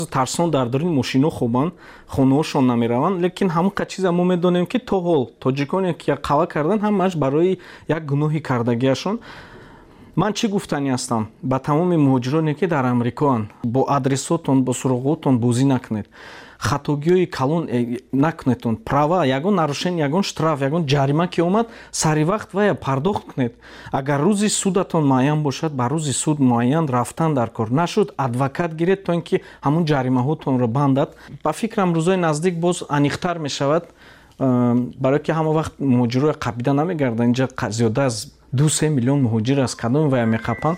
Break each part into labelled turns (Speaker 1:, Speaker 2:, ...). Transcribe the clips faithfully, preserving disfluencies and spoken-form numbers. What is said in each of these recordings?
Speaker 1: тарсон дар дори мошино хобанд, хонаҳошон намераванд, лекин ҳамон чиза мо медонем, ки то ҳол тоҷиконе ки қава кардан ҳамаш барои як гуноҳи кардагиашон. ман чӣ гуфтанӣ ҳастам ба тамоми муҳоҷироне ки дар амрикоанд, бо адресотон, бо суроғотон бозӣ накунед, хатогиҳои калон накунедтон, права ягон нарушени, ягон штраф, ягон ҷарима ки омад, сари вақт вая пардохт кунед. Агар рӯзи судатон муайян бошад, ба рӯзи суд муайян рафтан дар кор, нашуд адвокат гиред то ин ки ҳамун ҷаримаҳотонро бандад. Ба фикрам рӯзои наздик боз аниқтар мешавад, барое ки ҳама вақт муҳоҷирои қабида намегарданд. инҷа зиёда аз ду се миллион муҳоҷир аз кадоми вая меқапанд.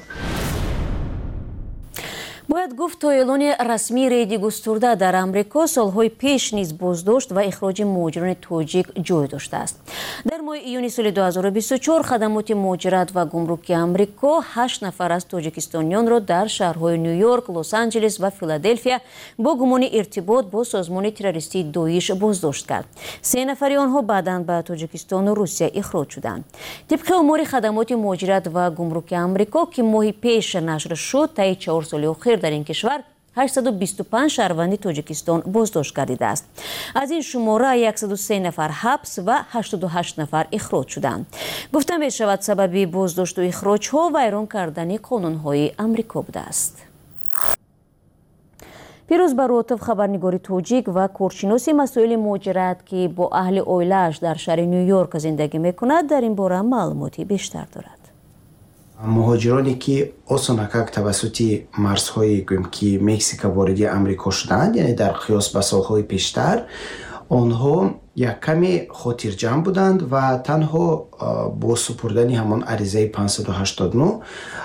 Speaker 2: бояд гуфт то эълони расмии рейди густурда дар амрико солҳои пеш низ боздошт ва ихроҷи муҳоҷирони тоҷик ҷой доштааст. дар моҳи июни соли ду ҳазору бисту чор хадамоти муҳоҷират ва гумруки амрико ҳашт нафар аз тоҷикистонёнро дар шаҳрҳои ню йорк, лос-анҷелес ва филаделфия бо гумони иртибот бо созмони террористии доиш боздошт кард. се нафари онҳо баъдан ба тоҷикистону русия ихроҷ шуданд. тибқи омори хадамоти муҳоҷират ва гумруки амрико ки моҳи пеш нашр шуд, таи чор соли охир дар ин кишвар ҳаштсаду бисту панҷ шаҳрванди тоҷикистон боздошт гардидааст. аз ин шумора яксаду се нафар ҳабс ва ҳаштоду ҳашт нафар ихроҷ шуданд. гуфта мешавад сабаби боздошту ихроҷҳо вайрон кардани қонунҳои амрико будааст. пирӯз баротов, хабарнигори тоҷик ва коршиноси масоили муҳоҷират ки бо аҳли оилааш дар шаҳри ню йорк зиндагӣ мекунад, дар ин бора маълумоти бештар дорад.
Speaker 3: муҳоҷироне ки осонакак тавассути марзҳои гӯем ки Мексика вориди амрико шуданд, яъне дар қиёс ба солҳои пештар, онҳо як каме хотирҷамъ буданд ва танҳо бо супурдани ҳамон аризаи панҷсаду ҳаштоду нӯ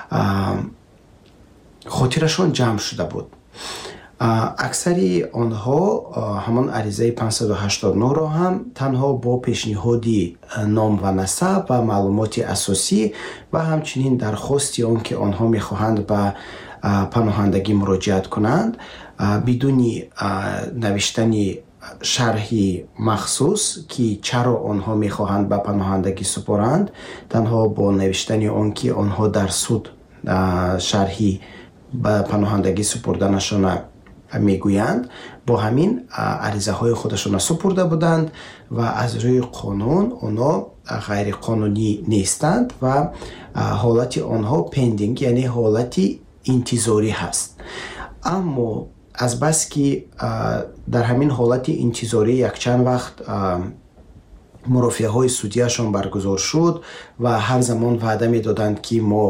Speaker 3: хотирашон ҷамъ шуда буд. аксари онҳо ҳамон аризаи панҷсаду ҳаштоду нӯро ҳам танҳо бо пешниҳоди ном ва насаб ва маълумоти асосӣ ва ҳамчунин дархости он ки онҳо мехоҳанд ба паноҳандагӣ муроҷиат кунанд, бидуни навиштани шарҳи махсус ки чаро онҳо мехоҳанд ба паноҳандагӣ супоранд, танҳо бо навиштани он ки онҳо дар суд шарҳи ба паноҳандагӣ супурданашона мегӯянд, бо ҳамин аризаҳои худашона супурда буданд ва аз рӯи қонун онҳо ғайриқонунӣ нестанд ва ҳолати онҳо пендинг, яъне ҳолати интизорӣ ҳаст. аммо азбас ки дар ҳамин ҳолати интизорӣ якчанд вақт мурофиаҳои судияшон баргузор шуд ва ҳар замон ваъда медоданд ки мо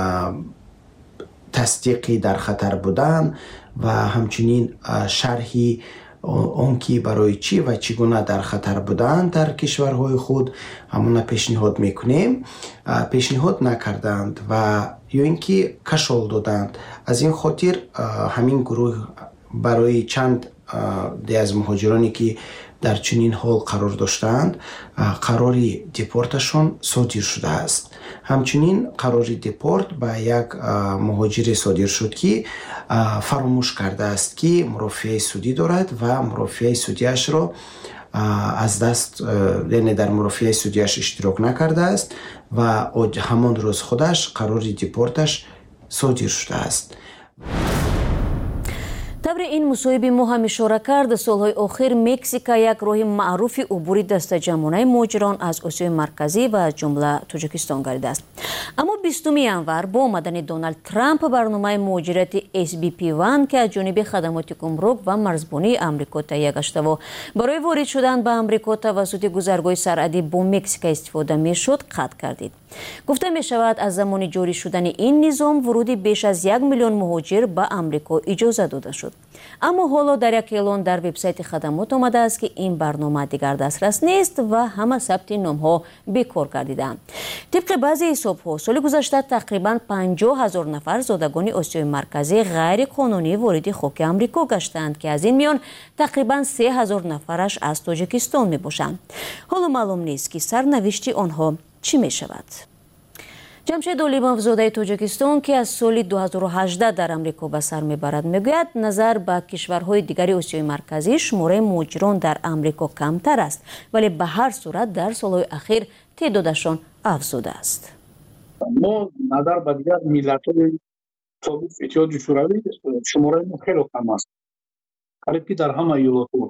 Speaker 3: тасдиқи дар хатар будан ва ҳамчунин шарҳи он ки барои чӣ ва чӣ гуна дар хатар буданд дар кишварҳои худ ҳамона пешниҳод мекунем, пешниҳод накарданд ва ё ин ки кашол доданд. аз ин хотир ҳамин гурӯҳ барои чанд де аз муҳоҷироне ки дар чунин ҳол қарор доштаанд, қарори депорташон содир шудааст. ҳамчунин қарори депорт ба як муҳоҷире содир шуд ки фаромӯш кардааст ки мурофиаи судӣ дорад ва мурофиаи судиашро аз даст, яъне дар мурофиаи судиаш иштирок накардааст ва ҳамон рӯз худаш қарори депорташ содир шудааст.
Speaker 2: табри ин мусоҳиби мо ҳам ишора кард, солҳои охир Мексика як роҳи маъруфи убури дастаҷамъонаи муҳоҷирон аз Осиёи марказӣ ва аз ҷумла Тоҷикистон гардидааст. аммо бистуми январ бо омадани Доналд Трамп барномаи муҳоҷирати эс би пи один ки аз ҷониби хадамоти гумрук ва марзбонии амрико таҳия гаштаву барои ворид шудан ба амрико тавассути гузаргоҳи сарҳадӣ бо Мексика истифода мешуд, қатъ гардид. гуфта мешавад аз замони ҷорӣ шудани ин низом вуруди беш аз як миллион муҳоҷир ба амрико иҷоза дода шуд. аммо ҳоло дар як эълон дар вебсайти хадамот омадааст ки ин барнома дигар дастрас нест ва ҳама сабти номҳо бекор гардидаанд. тибқи баъзе ҳисобҳо соли гузашта тақрибан панҷоҳ ҳазор нафар зодагони Осиёи марказӣ ғайриқонунӣ вориди хоки амрико гаштаанд ки аз ин миён тақрибан се ҳазор нафараш аз Тоҷикистон мебошанд. ҳоло маълум нест ки сарнавишти онҳо чӣ мешавад. ҷамшед Олимов, зодаи Тоҷикистон ки аз соли ду ҳазору ҳаждаҳ дар амрико ба сар мебарад, мегӯяд назар ба кишварҳои дигари Осиёи марказӣ шумораи муҳоҷирон дар амрико камтар аст, вале ба ҳар сурат дар солҳои ахир теъдодашон афзудааст.
Speaker 4: мо назар ба дигар миллатҳои собиқ иттиҳоди шӯравӣ шумораи мо хеле кам аст. қариб ки дар ҳама иёлот буд.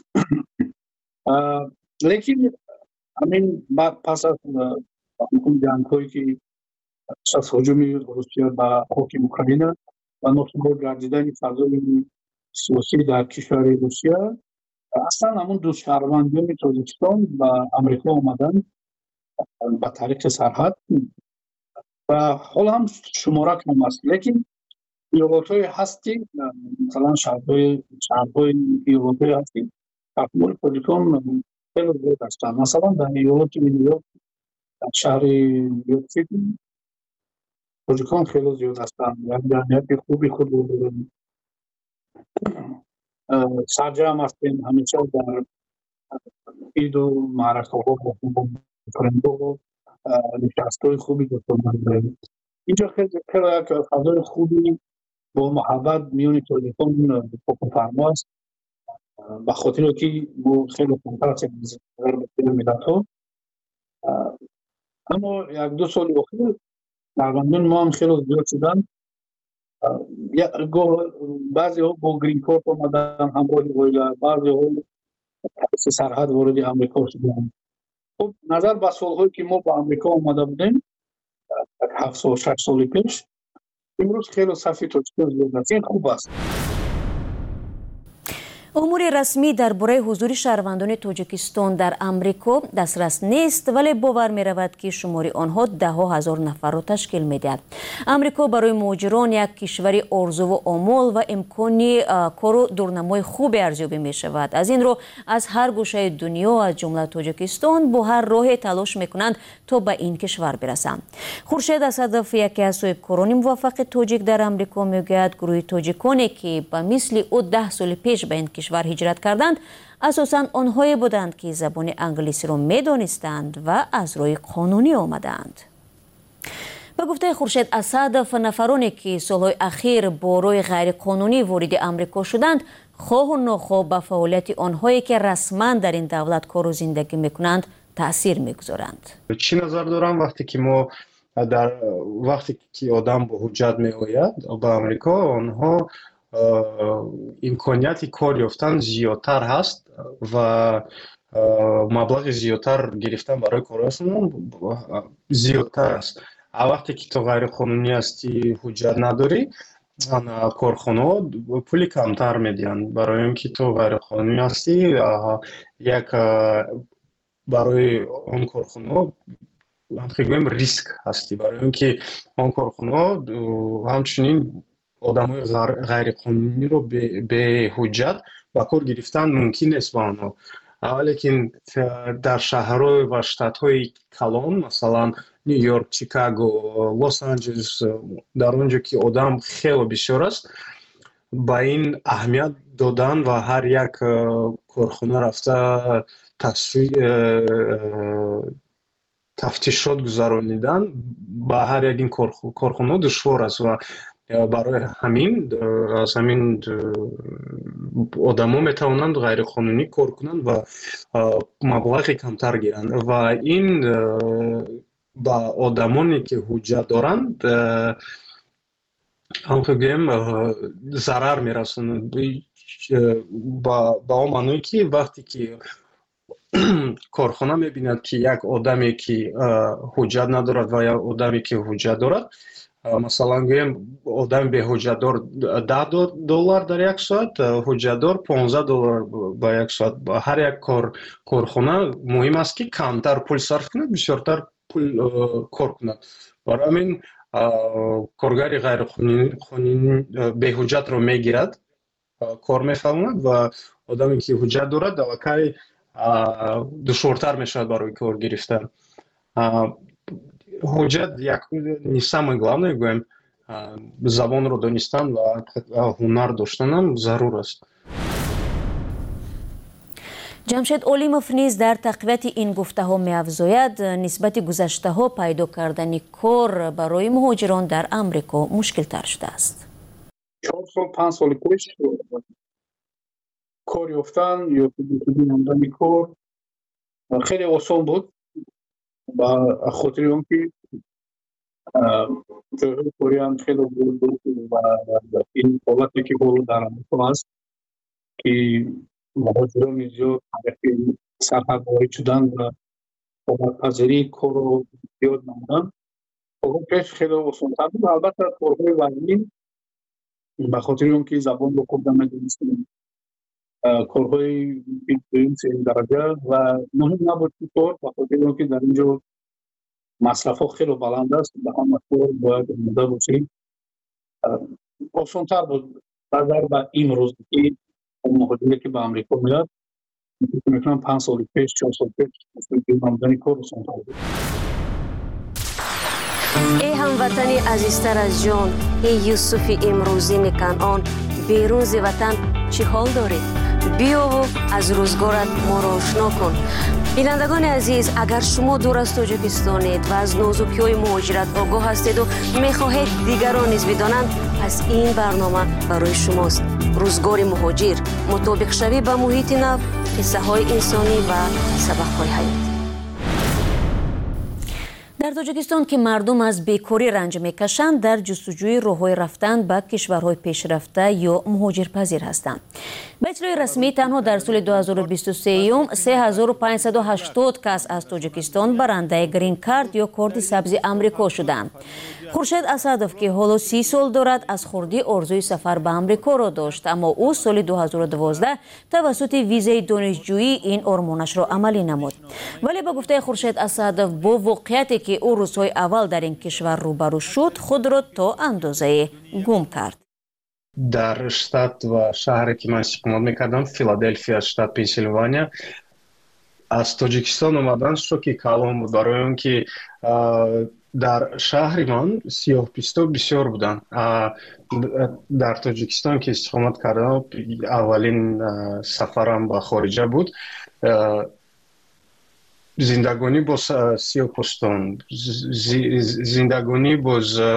Speaker 4: лекин ҳамин пас аз ҷангҳое ки пас аз ҳуҷуми Русия ба хоки Украина ва носубот гардидани фазои сиёсӣ дар кишвари Русия, аслан ҳамун ду шаҳрвандони Тоҷикистон ба Амрико омаданд ба тариқи сарҳад ва ҳол ҳам шумора кам аст. Лекин иёлотҳои ҳасти масалан шаҳрҳои шаҳрҳои иёлотҳои ҳасти таҳвили тоҷикон хеле зиёд ҳастанд. Масалан дар иёлоти Ню-Йорк, дар шаҳри Ню-Йорк Сити тоҷикон хеле зиёд ҳастанд. Як ҷамъияти хуби худ дорем. Сарҷам ҳастем ҳамеша дар иду маъракаҳо френдҳо нишастҳои хуби дошта дорем. Инҷо хеле як фазои хуби бо муҳаббат миёни тоҷикон фокуфармо аст. ба хотире ки мо хеле контактем дар миллатҳо. аммо як ду соли охир шаҳрвандони мо ҳам хеле зиёд шуданд. баъзеҳо бо грин корт омадан ҳамроҳи оила, баъзеҳо тариқи сарҳад вориди Амрико шуданд. Хуб назар ба солҳое ки мо ба Амрико омада будем ҳафт сол шаш соли пеш, имрӯз хеле сафи тоҷикон зиёд аст. ин хуб аст.
Speaker 2: умури расмӣ дар бораи ҳузури шаҳрвандони тоҷикистон дар амрико дастрас нест, вале бовар меравад ки шумори онҳо даҳҳо ҳазор нафарро ташкил медиҳад. амрико барои муҳоҷирон як кишвари орзуву омол ва имкони кору дурнамои хубе арзёбӣ мешавад. аз ин рӯ аз ҳар гӯшаи дунё аз ҷумла тоҷикистон бо ҳар роҳе талош мекунанд то ба ин кишвар бирасанд. хуршед асадов, яке аз соҳибкорони муваффақи тоҷик дар амрико, мегӯяд гурӯҳи тоҷиконе ки ба мисли ӯ даҳ соли пеш ба ин кишвар ҳиҷрат карданд, асосан онҳое буданд ки забони англисиро медонистанд ва аз роҳи қонунӣ омаданд. ба гуфтаи Хуршед Асадов, нафароне ки солҳои ахир бо роҳи ғайриқонунӣ вориди амрико шуданд, хоҳу нохоҳ ба фаъолияти онҳое ки расман дар ин давлат кору зиндагӣ мекунанд таъсир мегузоранд.
Speaker 5: чӣ назар дорам вақте ки мо дар вақте ки одам бо ҳуҷҷат меояд ба амрико, онҳо имконияти кор ёфтан зиёдтар ҳаст ва маблағи зиёдтар гирифтан барои корашон зиёдтар аст. а вақте ки то ғайриқонунӣ ҳастӣ, ҳуҷҷат надорӣ, корхонаҳо пули камтар медиҳанд, барои ин ки то ғайриқонунӣ ҳастӣ, як барои он корхонаҳо гӯем риск ҳастӣ, барои ин ки он корхонаҳо ҳамчунин одамои ғайриқонуниро беҳуҷҷат ба кор гирифтан мумкин нест ба онҳо. лекин дар шаҳрҳо ва штатҳои калон, масалан Нью-Йорк, Чикаго, Лос-Анҷелес, дар он ҷо ки одам хеле бисёр аст, ба ин аҳамият додан ва ҳар як корхона рафта тафтишот гузаронидан ба ҳар як ин корхонаҳо душвор аст ва барои ҳамин аз ҳамин одамон метавонанд ғайриқонунӣ кор кунанд ва маблағи камтар гиранд ва ин ба одамоне ки ҳуҷҷат доранд ҳамхо гӯем зарар мерасонад, ба он маъное ки вақте ки корхона мебинад ки як одаме ки ҳуҷҷат надорад ва як одаме ки ҳуҷҷат дорад, масалан гӯем одами беҳуҷҷатдор даҳ доллар дар як соат, ҳуҷҷатдор понздаҳ доллар ба як соат. ҳар як корхона муҳим аст ки камтар пул сарф кунад, бисёртар пул кор кунад. барои ҳамин коргари ғайриқонунӣ беҳуҷҷатро мегирад, кор мефаҳмад ва одаме ки ҳуҷҷат дорад аллакай душвортар мешавад барои кор гирифтан. ҳуҷҷат як не самое главное, гӯем забонро донистан ва ҳунар доштанам зарур аст.
Speaker 2: ҷамшед Олимов низ дар тақвияти ин гуфтаҳо меафзояд, нисбати гузаштаҳо пайдо кардани кор барои муҳоҷирон дар амрико мушкилтар шудааст.
Speaker 4: чор сол панҷ соли пеш кор ёфтан ё намудани кор хеле осон буд, ба хотири он ки ҷойҳои корӣ ҳам хеле буд ва ин ҳолате ки ҳоло дар амрико аст ки муҳоҷирони зиёд тарафи сарҳадворӣ шудан ва омадпазирии корро зиёд намуданд. корҳо пеш хеле осонтар буд. Албатта корҳои вазнин ба хотири он ки забонро хуб намедонистем, корҳои дуюм сеюм дараҷа ва муҳим набуд ки кор ба хотири он ки дар ин ҷо масрафҳо хеле баланд аст, ба ҳама кор бояд омода бошем. Осонтар буд назар ба имрӯзгӣ муҳоҷире ки ба Амрико меяд, фикр мекунам панҷ соли пеш чор соли пеш намудани кор осонтар буд.
Speaker 2: ای هموطنی عزیزتر از جان، ای یوسف امروزین کنعان، بیرون ز وطن چه حال داری؟ بیا و از روزگارت ما را آشنا کن. بینندگان عزیز، اگر شما دور از تاجیکستانید و از نازکی‌های مهاجرت آگاه هستید و می‌خواهید دیگران نیز بدانند، پس این برنامه برای شماست. روزگار مهاجر، مطابق شوی با محیط نو، قصه‌های انسانی و سبق‌های حیاتی. در تاجیکستان که مردم از بیکاری رنج میکشند، در جستجوی راه‌های رفتن به کشورهای پیشرفته یا مهاجرپذیر هستند. به اطلاع رسمی تنها در سال دو هزار و بیست و سه سه هزار و پانصد و هشتاد کس از تاجیکستان برنده گرین کارت یا کارت سبز آمریکا شدند. خورشید اسدов که حالا سی سال دارد از خردی آرزوی سفر به آمریکا را داشت، اما او سال دو هزار و دوازده توسط ویزای دانشجویی این آرمانش را عملی نمود. ولی به گفته خورشید اسدов با واقعیتی که او روزهای اول در این کشور روبرو شد، خود را تا اندازه گم کرد.
Speaker 5: در شتات و شهری که من استقامت میکردم، فیلادلفیا، شتات پنسیلوانیا، از تاجیکستان اومدن شوکی کلان بود، برای اون که در شهر من سیاه پوستا بسیار بودن. در تاجیکستان که استقامت کردم، اولین سفرم به خارجه بود. زندگانی با سیاه پوستان، زندگانی با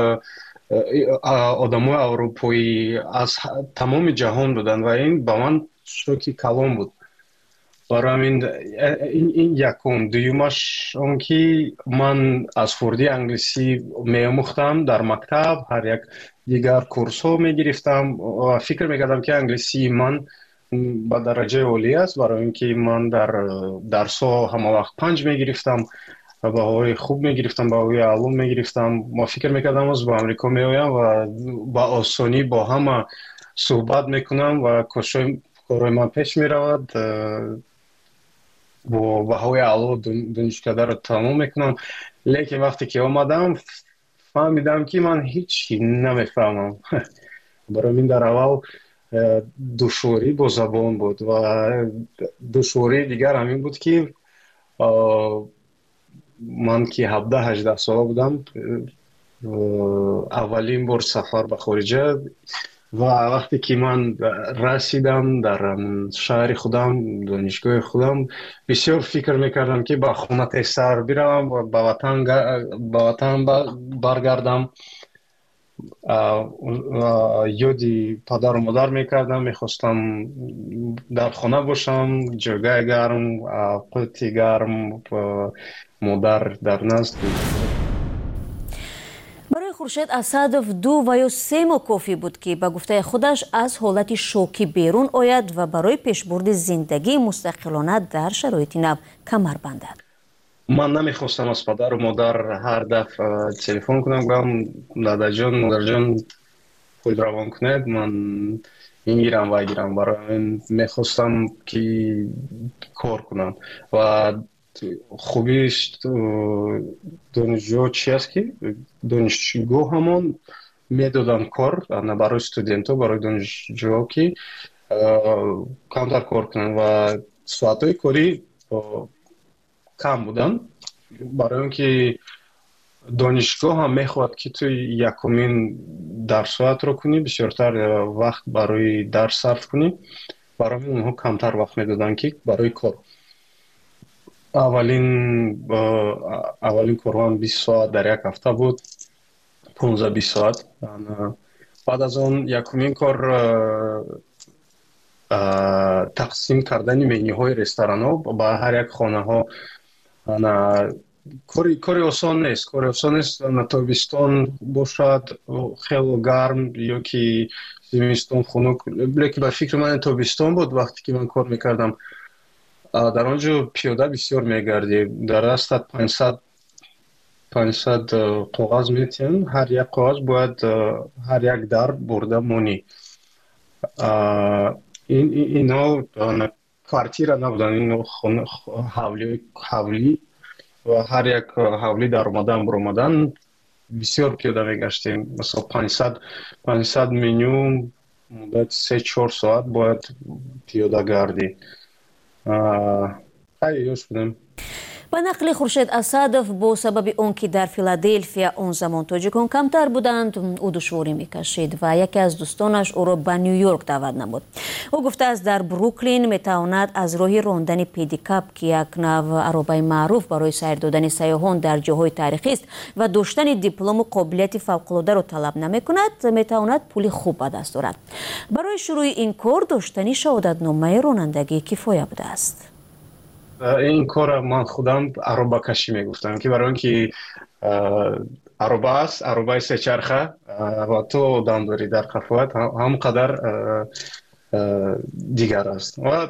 Speaker 5: آدمای اروپایی از تمام جهان بودن و این با من شوکی کلان بود. برای این این یکم. دویمش اون که من از خردی انگلیسی می‌آموختم در مکتب، هر یک دیگر کورس ها می‌گرفتم و فکر می‌کردم که انگلیسی من با درجه عالی است، برای اینکه من در درس ها همه وقت پنج می‌گرفتم، بهایی خوب می‌گرفتم، بهایی علوم می‌گرفتم. ما فکر می‌کردم از با آمریکا می‌آیم و با آسانی با همه صحبت می‌کنم و کارهای من پیش می‌رود. با بهای علا دانشکده را تمام میکنم. لیکن وقتی که آمدم فهمیدم که من هیچی نمیفهمم. برای من در اول دشواری با زبان بود و دشواری دیگر همین بود که من که هفده هجده ساله بودم، اولین بار سفر به خارجه و وقتی که من رسیدم در شهر خودم، دانشگاه خودم، بسیار فکر میکردم که با خونه سر بروم و به وطن به وطن برگردم. یادی پدر و مادر میکردم، میخواستم در خانه باشم، جایگاه گرم، قوتی گرم، مادر در نزد.
Speaker 2: برای خورشید اسدов دو و یا سه ماه کافی بود که به گفته خودش از حالت شوکی بیرون آید و برای پیشبرد زندگی مستقلانه در شرایط نو کمر بندد.
Speaker 5: من نمیخواستم از پدر و مادر هر دفعه تلفن کنم گفتم دادا جان، مادر جان خود روان کنید، من میگیرم و گیرم. برای این میخواستم که کار کنم و خوبیش دانشجو چی است که دانشجو همون میدادن کار نه برای استودنت ها، برای دانشجو که کمتر کار کنن و ساعتهای کاری کم بودن. برای اینکه دانشگاه هم میخواد که تو یکمین درس ساعت رو کنی، بسیارتر وقت برای درس صرف کنی، برای اونها کمتر وقت میدادن که برای کار. اولین اولین کارم بیست ساعت در یک هفته بود، پانزده بیست ساعت. بعد از اون یکمین کار تقسیم کردن منیوهای رستوران ها با هر یک خانه ها. کاری کاری آسان نیست، کاری آسان نیست. تابستان باشد خیلی گرم یا که زمستون خنک، لیکن به فکر من تابستون بود وقتی که من کار میکردم. در آنجا پیاده بسیار میگردیم، در راست پانصد پانصد کاغذ میتین، هر یک کاغذ باید هر یک در برده مونی. این اینا کارتیرا نبودن، این حولی حولی و هر یک حولی در اومدن بر اومدن بسیار پیاده میگشتیم. مثلا پانصد پانصد منیوم مدت سه چهار ساعت باید پیاده گردی. خیلی یوش بودم.
Speaker 2: با نقل خورشید اسدов با سبب اون که در فیلادلفیا اون زمان تاجیکان کمتر بودند او دشواری میکشید و یکی از دوستانش او را به نیویورک دعوت نمود. او گفته است در بروکلین میتواند از راه راندن پدیکاپ که یک نوع عربه معروف برای سیر دادن سیاحان در جاهای تاریخی است و داشتن دیپلم و قابلیت فوق‌العاده را طلب نمیکند، میتواند پول خوب به دست آورد. برای شروع این کار داشتن شهادتنامه رانندگی کفایه بوده است.
Speaker 5: این کار من خودم عربه کشی میگفتم که برای اینکه عربه است، عربه سه چرخه و تو آدم داری در قفوت هم قدر دیگر است. و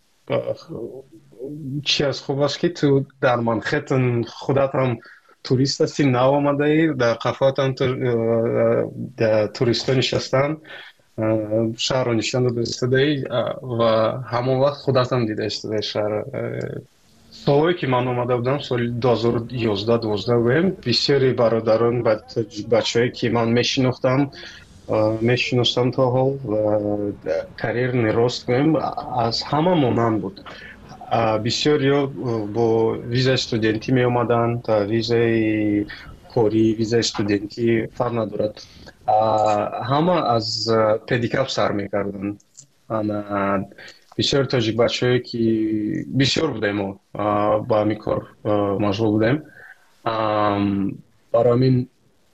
Speaker 5: چی از خوب است که تو در منخیتن خودت هم توریست هستی، نو آمده ای در قفوت هم توریست ها نشستن، شهر رو نشان داده استده و همون وقت خودت هم دیده استده شهر. سالهایی که من اومده بودم سال دو هزار و یازده دوازده بودم، بسیاری برادران بچه هایی که من میشناختم میشناختم تا حال و کریر نراست بودم از همه مانند بود. بسیاری با ویزا استودنتی می اومدن تا ویزای کاری، ویزا استودنتی فرق ندارد، همه از پدیکاپ سر میکردن. بسیار تاجیک بچه هایی که بسیار بودیم با همی کار مشغول بودیم. برای همین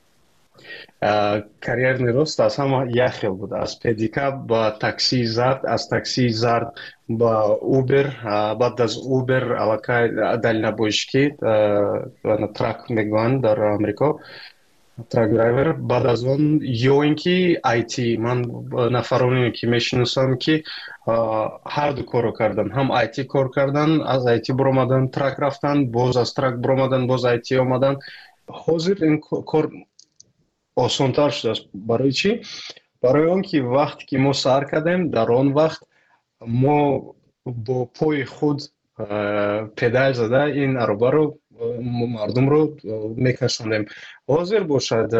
Speaker 5: کریر نیروست از همه یک خیل بود، از پدیکاپ با تاکسی زرد، از تاکسی زرد با اوبر، بعد از اوبر علاقه دلیل نبوشکی ترک میگوان در امریکا، ترک درایور. بعد از اون یا اینکه آیتی، من نفرانی که میشناسم که هر دو کارو کردن، هم آیتی کار کردن، از آیتی برآمدن ترک رفتن، باز از ترک برآمدن باز آیتی آمدن. حاضر این کار آسان‌تر شده است. برای چی؟ برای اون که وقتی که ما سر کردیم در آن وقت ما با پای خود پدال زده این عربه رو مردم رو میکشوندیم. حاضر باشد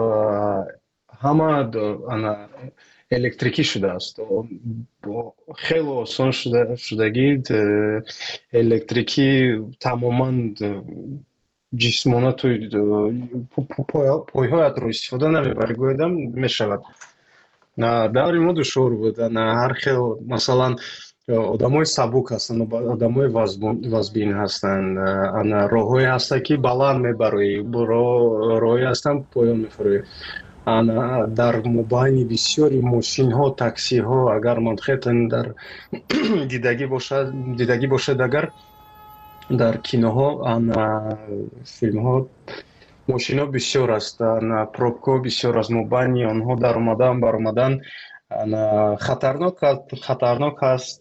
Speaker 5: همه الکتریکی شده است، خیلی آسان شده شدگی الکتریکی تماما جسمانه توی پایهایت رو استفاده نمیبری گویدم میشود. نه داری ما دشوار بود، نه هر خیلی مثلا آدمای سبک هستن، آدمای وزبین هستن، انا راههای هسته که بلند میبروی، راههای هستن پایان میفروی. انا در مبین بسیاری ماشین ها، تاکسی ها اگر منخیتن در دیدگی باشد دیدگی باشد اگر در کینوها انا فیلم ها ماشین ها بسیار است، انا پروبکو بسیار از مبینی آنها در اومدن بر اومدن خطرناک خطرناک است.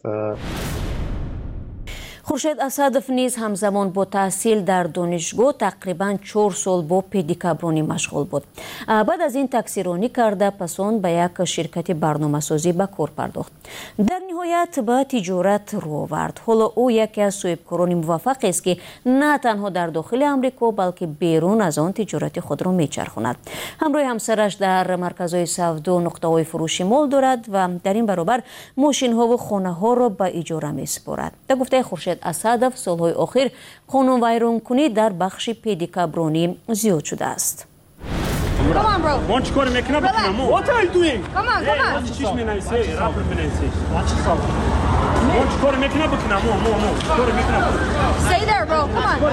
Speaker 2: خورشید اسدов نیز همزمان با تحصیل در دانشگاه تقریباً چهار سال با پدیکابرانی مشغول بود. بعد از این تاکسیرانی کرده پس آن به یک شرکت برنامه‌سازی به کار پرداخت. در نهایت به تجارت رو آورد. حالا او یکی از صاحبکاران موفق است که نه تنها در داخل آمریکا بلکه بیرون از آن تجارت خود را میچرخاند. همراه همسرش در مرکزهای سودا نقطه‌های فروشی مال دارد و در این برابر ماشین‌ها و خانه‌ها را به اجاره می‌سپارد. در گفته خورشید اسدов سالهای اخیر قانون ویرانکنی در بخش پدیکابرانی زیاد شده است.
Speaker 6: Come on, bro. One score make up. What are you doing? Come on, come on. Çiş mi neyse, rapper mi neyse. Watch yourself. One score make up. Come on, more, more, more. Score make up. Stay there, bro. Come on.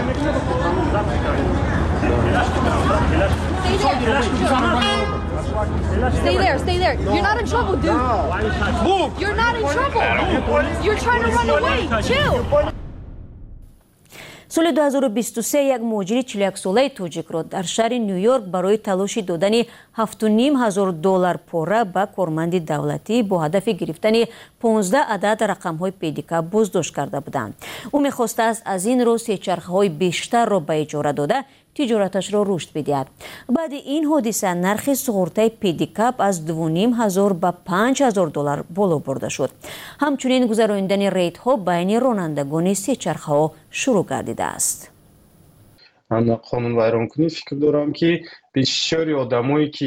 Speaker 6: Stay there. Stay there, stay there. You're not in trouble, dude. Move. You're not in trouble. You're trying to run away. Chill.
Speaker 2: соли ду ҳазору бисту се як муҳоҷири чил و یک солаи тоҷикро дар шаҳри Нью-Йорк барои талоши додани ҳафт و ним ҳазор доллар пора ба корманди давлатӣ бо ҳадафи гирифтани понздаҳ адад рақамҳои педикап боздошт карда буданд. ӯ мехостааст аз ин роҳ сечархаҳои бештарро ба иҷора дода тиҷораташро рушд бидиҳад. баъди ин ҳодиса нархи суғуртаи педикап аз ду و ним ҳазор ба панҷ ҳазор доллар боло бурда шуд. ҳамчунин гузарондани рейдҳо байни ронандагони сечархаҳо шурӯъ гардидааст.
Speaker 5: ман қонунвайронкунӣ фикр дорам ки бисёри одамое ки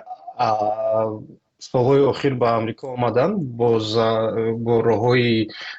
Speaker 5: солҳои охир ба амрико омаданд бо роҳҳои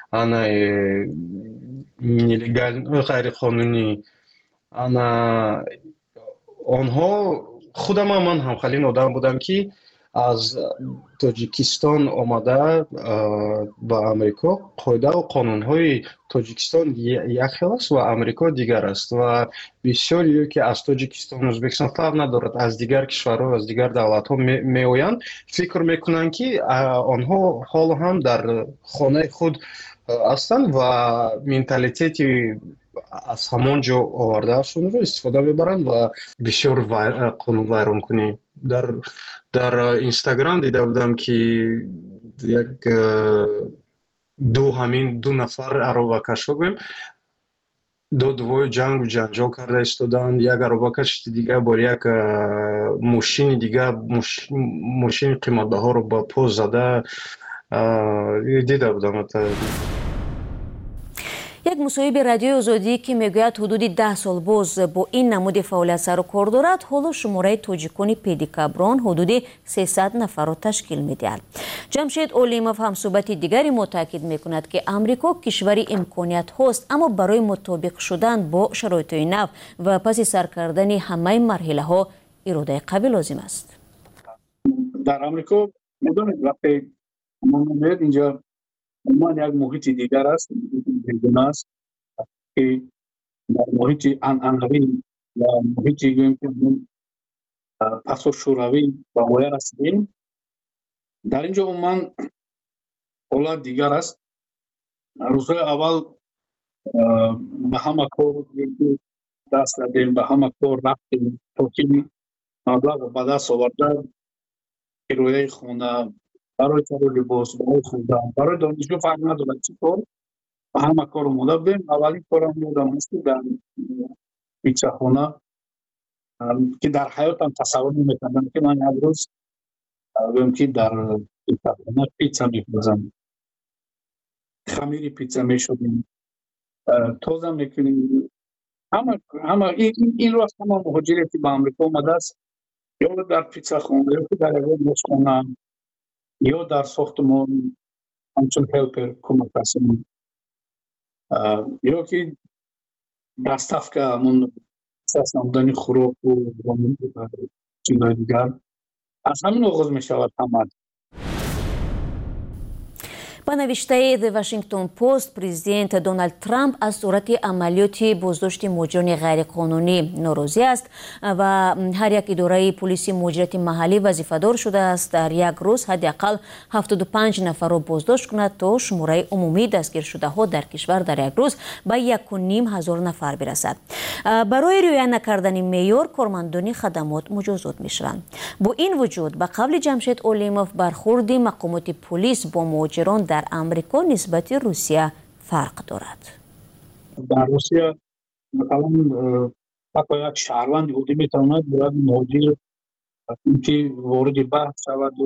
Speaker 5: нелегал ғайриқонунӣ ана онҳо худам ман ҳамхалин одам будам ки аз тоҷикистон омада ба амрико қоидаву қонунҳои тоҷикистон як хел аст ва амрико дигар аст ва бисёриё ки аз тоҷикистон ӯзбекистон фарқ надорад аз дигар кишварҳо аз дигар давлатҳо меоянд фикр мекунанд ки онҳо ҳоло ҳам дар хонаи худ ҳастанд ва менталитети аз ҳамон ҷо овардаашонро истифода мебаранд ва бисёр қонунвайронкунӣ дар дар инстаграм дида будам ки як ду ҳамин ду нафар аробакашҳо гӯем додувои ҷангу ҷанҷол карда истоданд. Як аробакаш дигар бо як мошини дигар мошини қиматбаҳоро ба по зада дида будам.
Speaker 2: як мусоҳиби радиои озодӣ ки мегӯяд ҳудуди даҳ сол боз бо ин намуди фаъолият сару кор дорад, ҳоло шумораи тоҷикони педикаброн ҳудуди сесад нафарро ташкил медиҳад. ҷамшед Олимов ҳамсӯҳбати дигари мо таъкид мекунад ки амрико кишвари имкониятҳост, аммо барои мутобиқ шудан бо шароитҳои нав ва паси сар кардани ҳамаи марҳилаҳо иродаи қавӣ лозим аст.
Speaker 4: дар амрико медонед вақте мо меояд инҷа умуман як муҳити дигар аст, бегуна аст ки дар муҳити анъанавӣ ва муҳити гӯем ки пасу шӯравӣ ба воя расидем. дар ин ҷо умуман ҳолат дигар аст. рӯзҳои аввал ба ҳама кор даст дадем, ба ҳама кор рафтем то ки маблағро ба даст оварда кирояи хона, барои каро либос, барои хӯрдан, барои донишгоҳ фарқ надорад чӣ кор, ба ҳама кор омода будем. аввалин корам ёдам аст ки дар питсахона ки дар ҳаётам тасаввур наметавонам ки ман як рӯз гӯем ки дар питсахона питса мефурӯзам. хамири питса мешудем, тоза мекунем. ҳама ин рост ҳама муҳоҷире ки ба амрико омадааст ё дар питсахона ё ки дар ягон ошхона ё дар сохтмон ҳамчун ҳелпер кӯмакрасон ё ки даставка ҳамон намудани хӯроку чизҳои дигар. аз ҳамин оғоз мешавад ҳама.
Speaker 2: ба навиштаи The Washington Post, президент Дональд Трамп аз сурати амалиёти боздошти муҳоҷирони ғайриқонунӣ норозӣ аст ва ҳар як идораи полиси муҳоҷирати маҳаллӣ вазифадор шудааст дар як рӯз ҳадди ақал ҳафтоду панҷ нафарро боздошт кунад то шумораи умумии дастгиршудаҳо дар кишвар дар як рӯз ба яку ним ҳазор нафар бирасад. барои риоя накардани меъёр кормандони хадамот муҷозот мешаванд. бо ин вуҷуд ба қавли Ҷамшед Олимов бархурди мақомоти полис бо муҳоҷирон дар амрико нисбати Русия фарқ дорад.
Speaker 4: дар Русия масалан ҳатто як шаҳрванди ҳудӣ метавонад бояд муҳоҷир ки вориди баҳс шаваду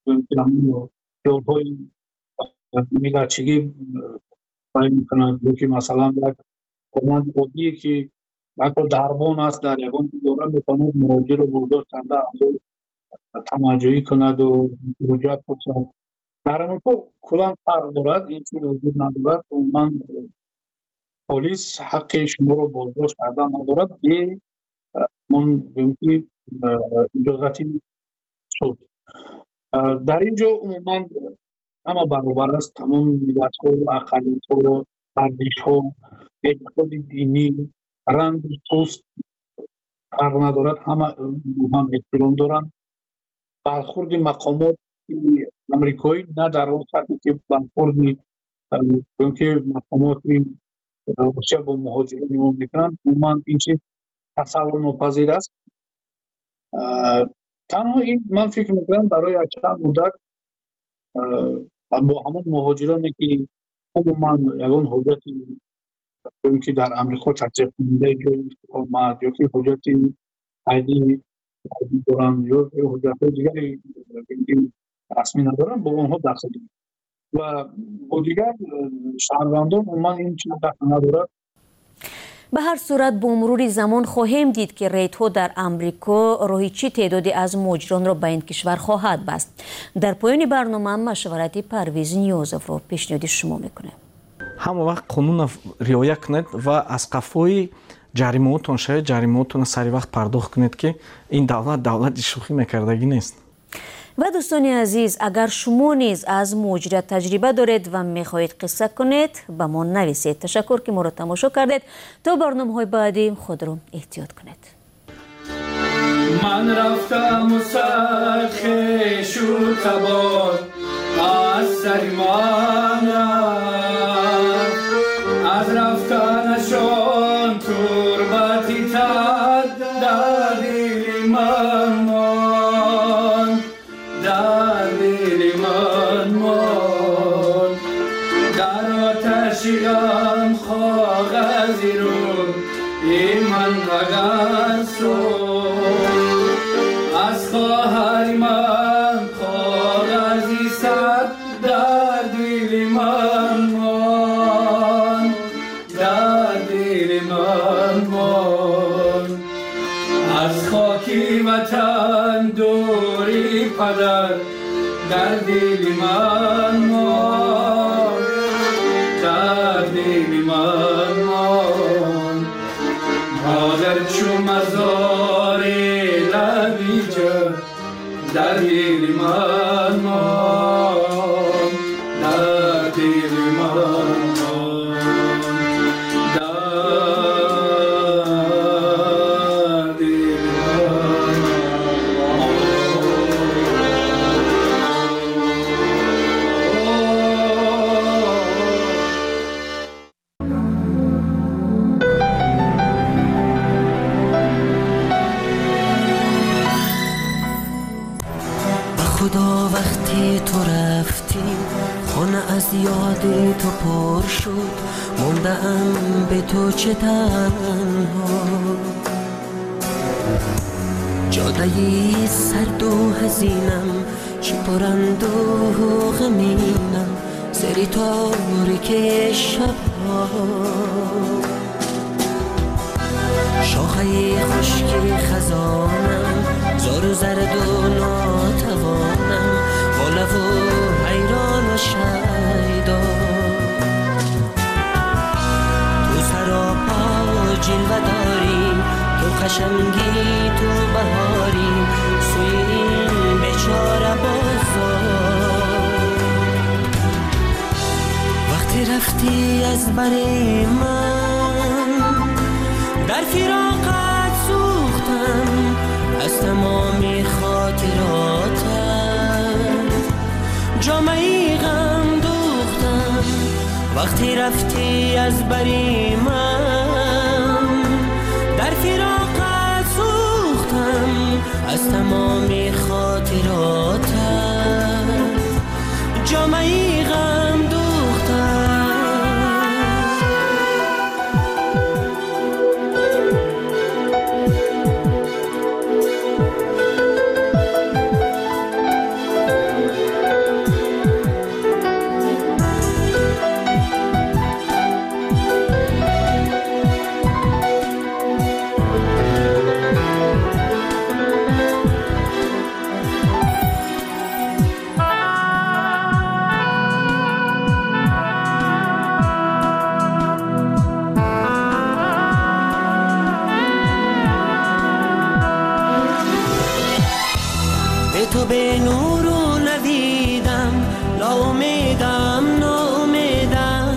Speaker 4: ёдҳои миллатчигӣ байон мекунад ё ки масалан як корманди оддие ки ҳатто дарбон аст дар ягон идора метавонад муҳоҷирро боздошт карда тамаҷҷӯҳӣ кунаду ҳуҷҷат пурсад. дар амрико куллан фарқ дорад. ин чиз вуҷуд надорад. умуман полис ҳаққи шуморо боздошт кардан надорад бе он гӯем ки иҷозати суд. дар ин ҷо умуман ҳама баробар аст. тамом миллатҳо, ақалиятҳо, арзишҳо, эътиқоди динӣ, ранг, пӯст фарқ надорад. ҳама ҳам эҳтиром доранд. бархурди мақомот амрикоӣ на дар он сатҳе ки бархурди гӯем ки мақомоти روسیه با مهاجرین عموم میکنند عموما این چیز تصور ناپذیر است. تنها این من فکر میکنم برای چند مدت با همون مهاجرانی که عموما یگان حجتی چون که در امریکا تصدیق کننده جای اقامت یا که حجتی عیدی دارن یا حجت دیگری رسمی ندارن با اونها دست دارن و با دیگر شهروندان عموما این چیز دست ندارد.
Speaker 2: به هر صورت با مرور زمان خواهیم دید که ریت‌ها در امریکا راهی چه تعدادی از مهاجران را به این کشور خواهد بست. در پایان برنامه مشورت پرویز نیازов را پیشنهاد شما میکنه.
Speaker 1: همه وقت قانون رعایت کنید و از قفای جریمه‌تون شاید جریمه‌تون سری وقت پرداخت کنید که این دولت دولت شوخی میکردگی نیست.
Speaker 2: و دوستان عزیز اگر شما نیز از مهاجرت تجربه دارید و میخواهید قصه کنید به ما نویسید. تشکر که ما را تماشا کردید. تا برنامه‌های بعدی خود را احتیاط کنید.
Speaker 7: من رفتم و سرخ شد تبار از سر من از رفتنشان تربتی تد در دل من مان در دل من مان در آتشیم کاغذی رو این من اگر سود از خواهر من کاغذی صد در دل من مان در دل من مان از خاکی وطن دوری پدر در دل من مان در دل من مان مادر چو مزار لبی جا در دل من مان در دل من مان در دل
Speaker 8: خدا وقتی تو رفتی خانه از یاد تو پر شد موندم به تو چه تنها جادهی سرد و حزینم چه پرند و غمینم سری تاریک شبها شاخه خشک خزانم زار و زرد و ناتوانم والا و حیران و شیدا تو سراپا جلوه داری تو قشنگی تو بهاری سوی این بیچاره بازار وقتی رفتی از بر من در فراقت سوختم از تمامی خاطراتت جامعی غم دوختم وقتی رفتی از بری من در فراقت سوختم از تمامی خاطراتت جامعی غم دوختم تو به نور و ندیدم ناامیدم ناامیدم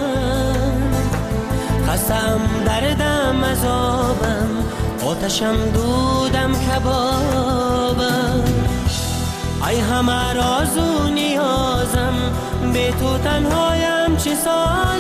Speaker 8: خستم دردم عذابم آتشم دودم کبابم ای همه راز و نیازم به تو تنهایم چه سازم